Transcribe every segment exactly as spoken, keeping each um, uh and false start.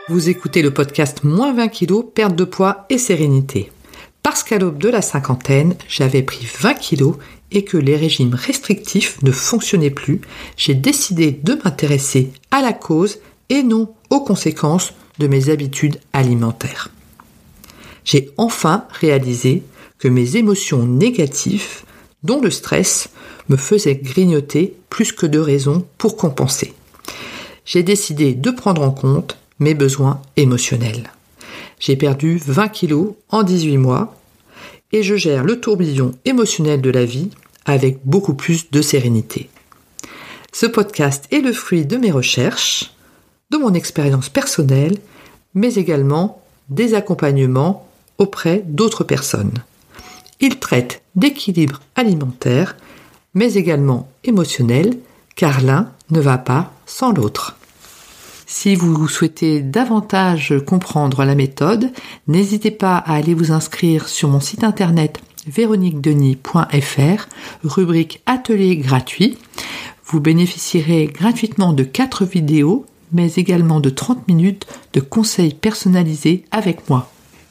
Vous écoutez le podcast Moins vingt kilos, perte de poids et sérénité. Parce qu'à l'aube de la cinquantaine, j'avais pris vingt kilos et que les régimes restrictifs ne fonctionnaient plus, j'ai décidé de m'intéresser à la cause et non aux conséquences de mes habitudes alimentaires. J'ai enfin réalisé que mes émotions négatives, dont le stress, me faisaient grignoter plus que de raisons pour compenser. J'ai décidé de prendre en compte mes besoins émotionnels. J'ai perdu vingt kilos en dix-huit mois et je gère le tourbillon émotionnel de la vie avec beaucoup plus de sérénité. Ce podcast est le fruit de mes recherches, de mon expérience personnelle, mais également des accompagnements auprès d'autres personnes. Il traite d'équilibre alimentaire, mais également émotionnel, car l'un ne va pas sans l'autre. Si vous souhaitez davantage comprendre la méthode, n'hésitez pas à aller vous inscrire sur mon site internet véronique denis point f r, rubrique atelier gratuit. Vous bénéficierez gratuitement de quatre vidéos, mais également de trente minutes de conseils personnalisés avec moi.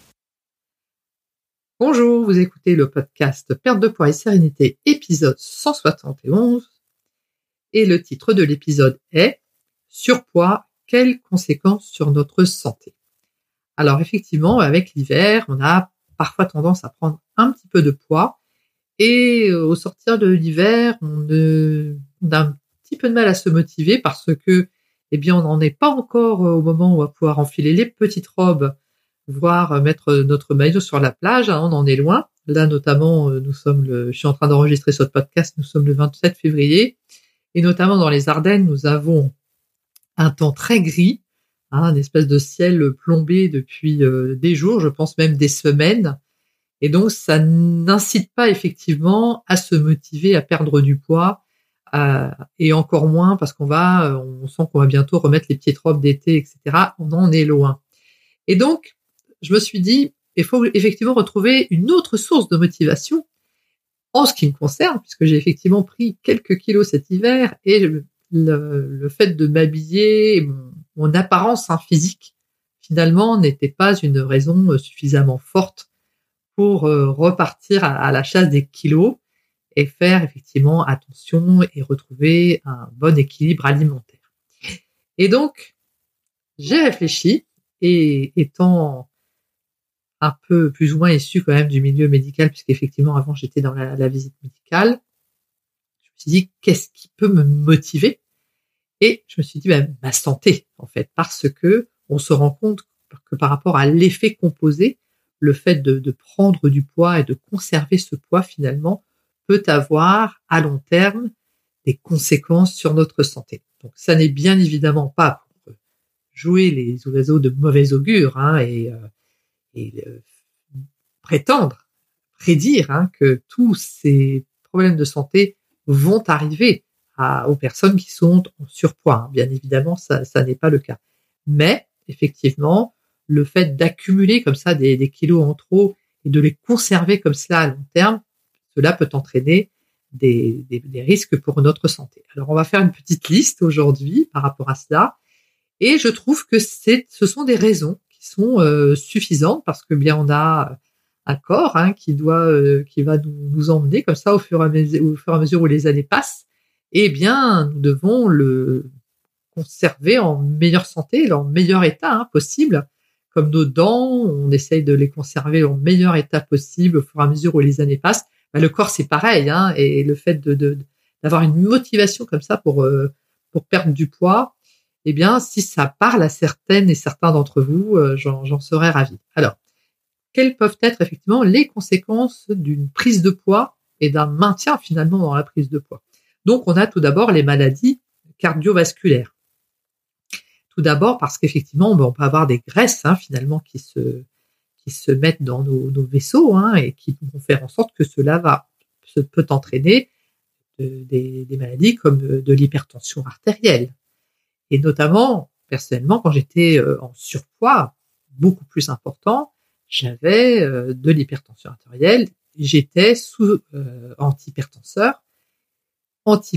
Bonjour, vous écoutez le podcast Perte de poids et sérénité, épisode cent soixante et onze. Et le titre de l'épisode est « Surpoids, quelles conséquences sur notre santé ?» Alors effectivement, avec l'hiver, on a parfois tendance à prendre un petit peu de poids et au sortir de l'hiver, on, euh, on a un petit peu de mal à se motiver parce que, eh bien, on n'en est pas encore au moment où on va pouvoir enfiler les petites robes, voire mettre notre maillot sur la plage, hein, on en est loin. Là, notamment, nous sommes le, je suis en train d'enregistrer ce podcast, nous sommes le vingt-sept février, et notamment dans les Ardennes, nous avons un temps très gris, hein, une espèce de ciel plombé depuis euh, des jours, je pense même des semaines. Et donc, ça n'incite pas effectivement à se motiver à perdre du poids, euh, et encore moins parce qu'on va, on sent qu'on va bientôt remettre les petites robes d'été, et cetera. On en est loin. Et donc, je me suis dit, il faut effectivement retrouver une autre source de motivation en ce qui me concerne, puisque j'ai effectivement pris quelques kilos cet hiver et le, le, le fait de m'habiller, mon, mon apparence hein, physique, finalement, n'était pas une raison suffisamment forte pour euh, repartir à, à la chasse des kilos et faire effectivement attention et retrouver un bon équilibre alimentaire. Et donc, j'ai réfléchi et étant un peu plus ou moins issu quand même du milieu médical, puisqu'effectivement avant j'étais dans la, la visite médicale, je me suis dit qu'est-ce qui peut me motiver? Et je me suis dit ben, ma santé en fait, parce que on se rend compte que par rapport à l'effet composé, le fait de, de prendre du poids et de conserver ce poids finalement peut avoir à long terme des conséquences sur notre santé. Donc ça n'est bien évidemment pas pour jouer les oiseaux de mauvais augure hein, et, euh, et euh, prétendre, prédire hein, que tous ces problèmes de santé vont arriver à, aux personnes qui sont en surpoids. Hein. Bien évidemment, ça, ça n'est pas le cas. Mais effectivement, le fait d'accumuler comme ça des, des kilos en trop et de les conserver comme cela à long terme, cela peut entraîner des, des, des risques pour notre santé. Alors, on va faire une petite liste aujourd'hui par rapport à cela. Et je trouve que c'est, ce sont des raisons qui sont euh, suffisantes parce que bien on a un corps hein, qui doit, euh, qui va nous, nous emmener comme ça au fur, et à mesure, au fur et à mesure où les années passent. Et bien nous devons le conserver en meilleure santé, en meilleur état hein, possible. Comme nos dents, on essaye de les conserver en meilleur état possible au fur et à mesure où les années passent. Ben, le corps c'est pareil hein, et le fait de, de d'avoir une motivation comme ça pour euh, pour perdre du poids. Eh bien, si ça parle à certaines et certains d'entre vous, euh, j'en, j'en serais ravie. Alors, quelles peuvent être effectivement les conséquences d'une prise de poids et d'un maintien finalement dans la prise de poids? Donc, on a tout d'abord les maladies cardiovasculaires. Tout d'abord parce qu'effectivement, ben, on peut avoir des graisses hein, finalement qui se qui se mettent dans nos, nos vaisseaux hein, et qui vont faire en sorte que cela va se peut entraîner de, des, des maladies comme de l'hypertension artérielle. Et notamment, personnellement, quand j'étais en surpoids, beaucoup plus important, j'avais de l'hypertension artérielle. J'étais sous euh, antihypertenseur,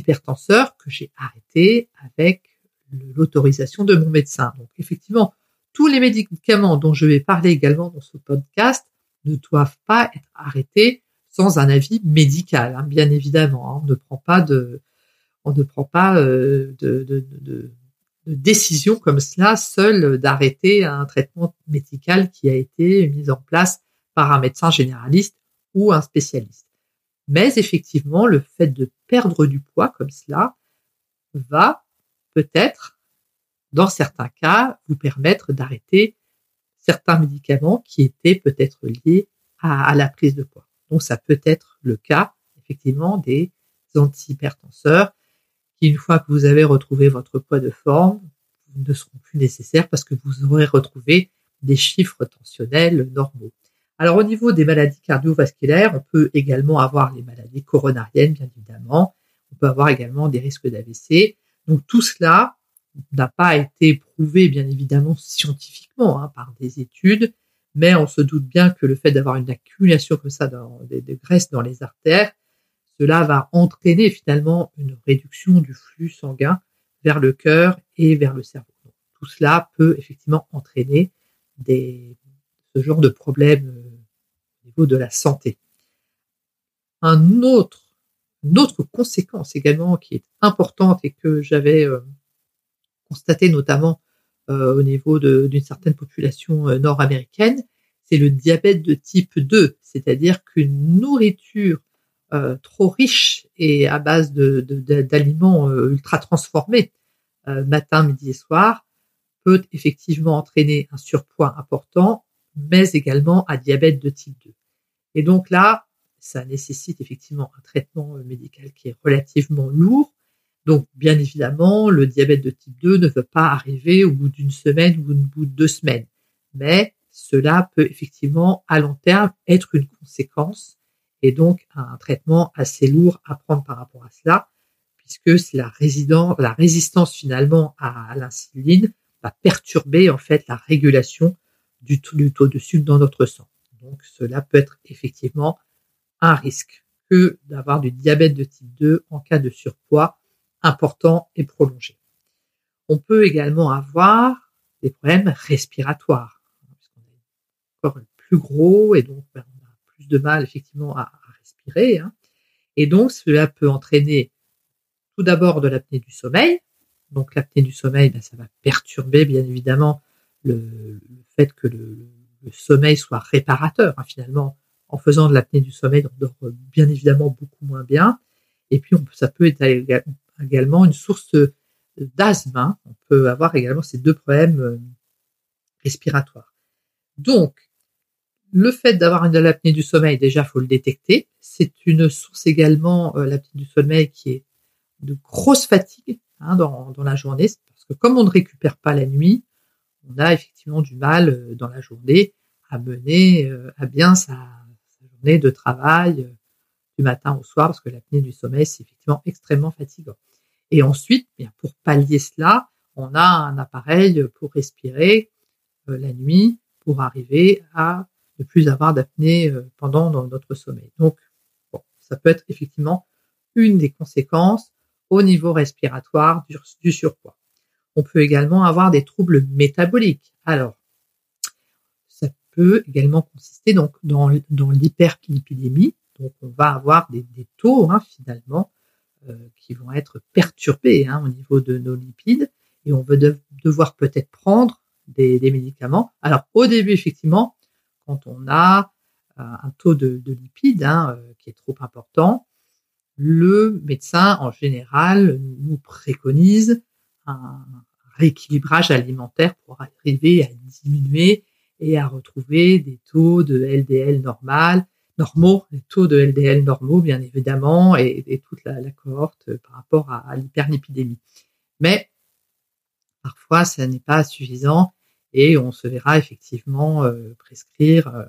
antihypertenseur que j'ai arrêté avec l'autorisation de mon médecin. Donc effectivement, tous les médicaments dont je vais parler également dans ce podcast ne doivent pas être arrêtés sans un avis médical, hein, bien évidemment. Hein. On ne prend pas de, on ne prend pas euh, de, de, de, de décision comme cela seul d'arrêter un traitement médical qui a été mis en place par un médecin généraliste ou un spécialiste. Mais effectivement, le fait de perdre du poids comme cela va peut-être, dans certains cas, vous permettre d'arrêter certains médicaments qui étaient peut-être liés à, à la prise de poids. Donc, ça peut être le cas, effectivement, des antihypertenseurs qui, une fois que vous avez retrouvé votre poids de forme, ne seront plus nécessaires parce que vous aurez retrouvé des chiffres tensionnels normaux. Alors, au niveau des maladies cardiovasculaires, on peut également avoir les maladies coronariennes, bien évidemment. On peut avoir également des risques d'A V C. Donc, tout cela n'a pas été prouvé, bien évidemment, scientifiquement, hein, par des études, mais on se doute bien que le fait d'avoir une accumulation comme ça dans, de, de graisse dans les artères, cela va entraîner finalement une réduction du flux sanguin vers le cœur et vers le cerveau. Donc, tout cela peut effectivement entraîner des, ce genre de problèmes au niveau de la santé. Un autre, une autre conséquence également qui est importante et que j'avais euh, constaté notamment euh, au niveau de, d'une certaine population euh, nord-américaine, c'est le diabète de type deux, c'est-à-dire qu'une nourriture euh, trop riche et à base de, de, de, d'aliments euh, ultra transformés, euh, matin, midi et soir, peut effectivement entraîner un surpoids important, mais également un diabète de type deux. Et donc là, ça nécessite effectivement un traitement médical qui est relativement lourd. Donc, bien évidemment, le diabète de type deux ne veut pas arriver au bout d'une semaine ou au bout de deux semaines. Mais cela peut effectivement, à long terme, être une conséquence et donc un traitement assez lourd à prendre par rapport à cela, puisque c'est la, résident, la résistance finalement à l'insuline va perturber en fait la régulation du, du taux de sucre dans notre sang. Donc, cela peut être effectivement un risque que d'avoir du diabète de type deux en cas de surpoids important et prolongé. On peut également avoir des problèmes respiratoires, parce qu'on est encore plus gros et donc ben, on a plus de mal effectivement à, à respirer. Hein. Et donc cela peut entraîner tout d'abord de l'apnée du sommeil. Donc l'apnée du sommeil, ben, ça va perturber bien évidemment le, le fait que le, le sommeil soit réparateur. Hein, finalement, en faisant de l'apnée du sommeil, on dort bien évidemment beaucoup moins bien. Et puis on, ça peut être également une source d'asthme. Hein. On peut avoir également ces deux problèmes respiratoires. Donc, le fait d'avoir de l'apnée du sommeil, déjà, faut le détecter. C'est une source également, euh, l'apnée du sommeil, qui est de grosse fatigue hein, dans, dans la journée. Parce que comme on ne récupère pas la nuit, on a effectivement du mal euh, dans la journée à mener euh, à bien sa, sa journée de travail euh, du matin au soir, parce que l'apnée du sommeil, c'est effectivement extrêmement fatigant. Et ensuite, bien, pour pallier cela, on a un appareil pour respirer euh, la nuit pour arriver à ne plus avoir d'apnée euh, pendant notre sommeil. Donc, bon, ça peut être effectivement une des conséquences au niveau respiratoire du, du surpoids. On peut également avoir des troubles métaboliques. Alors, ça peut également consister donc dans, dans l'hyperlipidémie. Donc, on va avoir des, des taux hein, finalement euh, qui vont être perturbés hein, au niveau de nos lipides et on va de, devoir peut-être prendre des, des médicaments. Alors, au début, effectivement, quand on a euh, un taux de, de lipides hein, euh, qui est trop important, le médecin, en général, nous préconise un rééquilibrage alimentaire pour arriver à diminuer et à retrouver des taux de L D L normal, normaux, les taux de L D L normaux, bien évidemment, et, et toute la, la cohorte par rapport à, à l'hyperlipidémie. Mais parfois, ça n'est pas suffisant et on se verra effectivement euh, prescrire euh,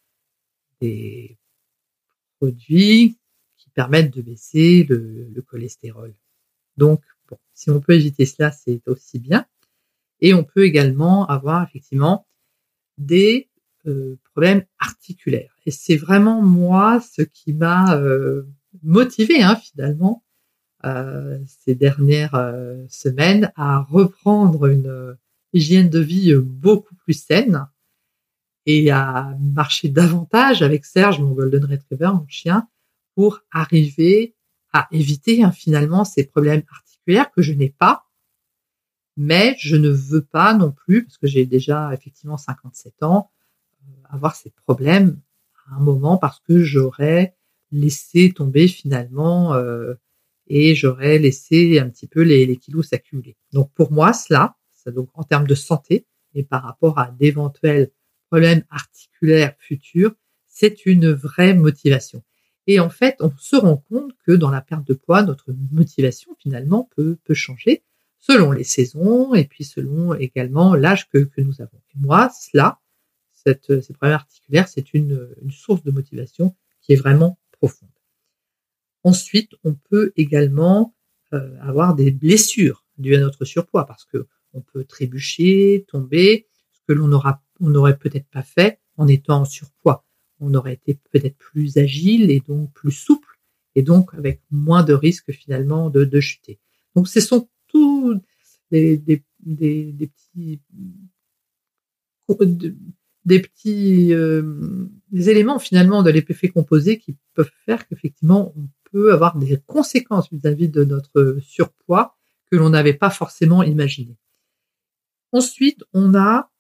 des produits qui permettent de baisser le, le cholestérol. Donc, bon, si on peut éviter cela, c'est aussi bien. Et on peut également avoir effectivement des euh, problèmes articulaires. Et c'est vraiment moi ce qui m'a euh, motivé hein, finalement euh, ces dernières euh, semaines à reprendre une, hygiène de vie beaucoup plus saine et à marcher davantage avec Serge, mon Golden Retriever, mon chien, pour arriver à éviter hein, finalement ces problèmes articulaires que je n'ai pas, mais je ne veux pas non plus, parce que j'ai déjà effectivement cinquante-sept ans, avoir ces problèmes à un moment parce que j'aurais laissé tomber finalement euh, et j'aurais laissé un petit peu les, les kilos s'accumuler. Donc pour moi, cela, ça donc en termes de santé et par rapport à d'éventuels problèmes articulaires futurs, c'est une vraie motivation. Et en fait, on se rend compte que dans la perte de poids, notre motivation finalement peut, peut changer selon les saisons et puis selon également l'âge que, que nous avons. Et moi, cela, cette, ces problèmes articulaires, c'est une, une source de motivation qui est vraiment profonde. Ensuite, on peut également euh, avoir des blessures dues à notre surpoids parce que on peut trébucher, tomber, ce que l'on aura, on n'aurait peut-être pas fait en étant en surpoids. On aurait été peut-être plus agile et donc plus souple et donc avec moins de risques finalement de, de chuter. Donc, ce sont tous des, des, des, des petits des petits euh, des éléments finalement de l'effet composé qui peuvent faire qu'effectivement on peut avoir des conséquences vis-à-vis de notre surpoids que l'on n'avait pas forcément imaginé. Ensuite, on a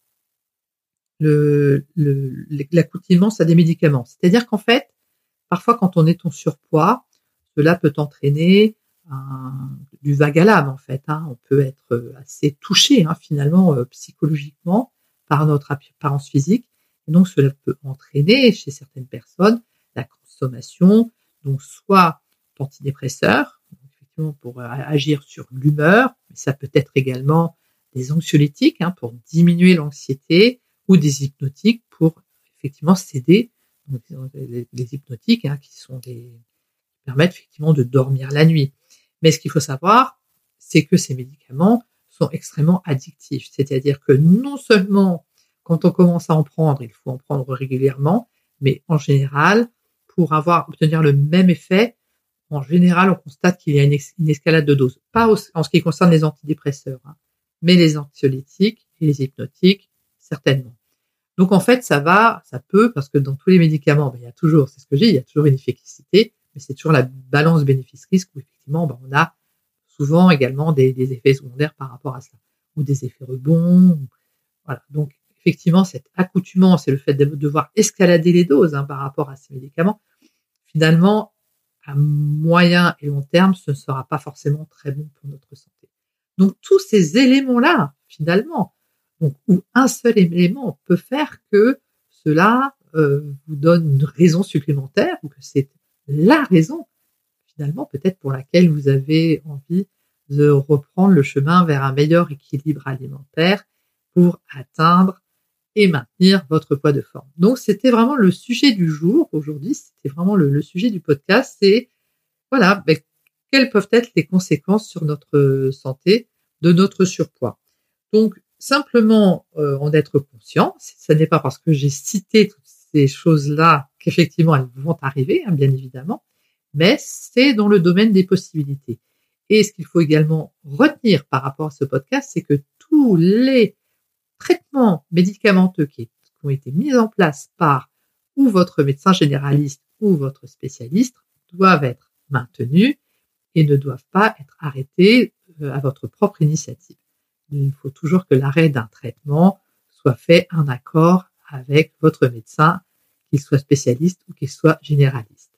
le, le, l'accoutumance à des médicaments. C'est-à-dire qu'en fait, parfois quand on est en surpoids, cela peut entraîner un, du vague à l'âme en fait. Hein. On peut être assez touché hein, finalement euh, psychologiquement par notre apparence physique. Et donc, cela peut entraîner chez certaines personnes la consommation, donc soit d'antidépresseurs, effectivement pour agir sur l'humeur, mais ça peut être également des anxiolytiques hein, pour diminuer l'anxiété ou des hypnotiques pour effectivement s'aider. Donc, les, les hypnotiques hein, qui sont des, qui permettent effectivement de dormir la nuit. Mais ce qu'il faut savoir, c'est que ces médicaments sont extrêmement addictifs. C'est-à-dire que non seulement quand on commence à en prendre, il faut en prendre régulièrement, mais en général, pour avoir obtenir le même effet, en général, on constate qu'il y a une, ex- une escalade de dose. Pas au, en ce qui concerne les antidépresseurs, hein, mais les anxiolytiques et les hypnotiques, certainement. Donc en fait, ça va, ça peut, parce que dans tous les médicaments, ben, il y a toujours, c'est ce que j'ai, il y a toujours une efficacité, mais c'est toujours la balance bénéfice-risque où effectivement, ben, on a souvent également des, des effets secondaires par rapport à cela, ou des effets rebonds. Ou, voilà. Donc, effectivement, cette accoutumance et le fait de devoir escalader les doses hein, par rapport à ces médicaments, finalement, à moyen et long terme, ce ne sera pas forcément très bon pour notre santé. Donc, tous ces éléments-là, finalement, donc, où un seul élément peut faire que cela euh, vous donne une raison supplémentaire ou que c'est la raison finalement peut-être pour laquelle vous avez envie de reprendre le chemin vers un meilleur équilibre alimentaire pour atteindre et maintenir votre poids de forme. Donc c'était vraiment le sujet du jour aujourd'hui, c'était vraiment le, le sujet du podcast, c'est voilà, ben, quelles peuvent être les conséquences sur notre santé de notre surpoids. Donc simplement euh, en être conscient, ce n'est pas parce que j'ai cité toutes ces choses-là qu'effectivement elles vont arriver, hein, bien évidemment, mais c'est dans le domaine des possibilités. Et ce qu'il faut également retenir par rapport à ce podcast, c'est que tous les traitements médicamenteux qui ont été mis en place par ou votre médecin généraliste ou votre spécialiste doivent être maintenus et ne doivent pas être arrêtés à votre propre initiative. Il faut toujours que l'arrêt d'un traitement soit fait en accord avec votre médecin, qu'il soit spécialiste ou qu'il soit généraliste.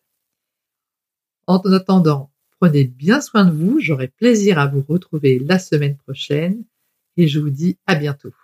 En attendant, prenez bien soin de vous, j'aurai plaisir à vous retrouver la semaine prochaine et je vous dis à bientôt.